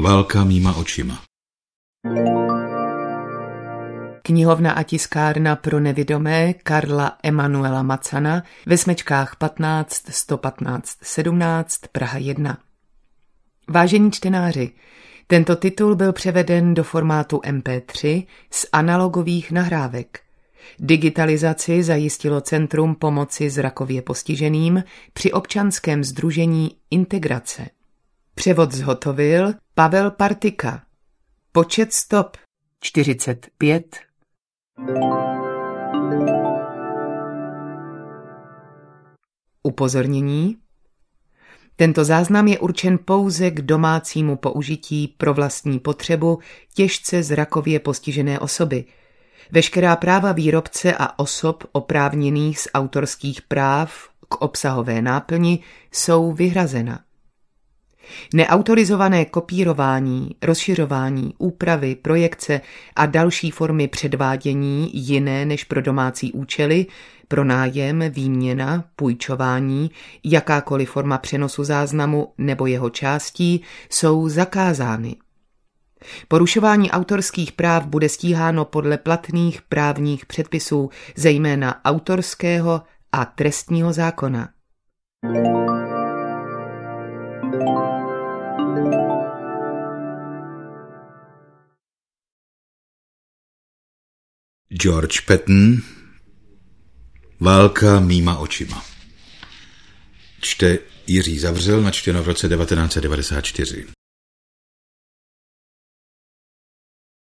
Válka mýma očima. Knihovna a tiskárna pro nevidomé Karla Emanuela Macana ve Smečkách 15 115 17 Praha 1. Vážení čtenáři, tento titul byl převeden do formátu MP3 z analogových nahrávek. Digitalizaci zajistilo Centrum pomoci zrakově postiženým při občanském sdružení Integrace. Převod zhotovil Pavel Partika. Počet stop 45. Upozornění. Tento záznam je určen pouze k domácímu použití pro vlastní potřebu těžce zrakově postižené osoby. Veškerá práva výrobce a osob oprávněných z autorských práv k obsahové náplni jsou vyhrazena. Neautorizované kopírování, rozšiřování, úpravy, projekce a další formy předvádění jiné než pro domácí účely, pronájem, výměna, půjčování, jakákoliv forma přenosu záznamu nebo jeho částí jsou zakázány. Porušování autorských práv bude stíháno podle platných právních předpisů, zejména autorského a trestního zákona. George Patton. Válka mýma očima. Čte Jiří Zavřel, načteno v roce 1994.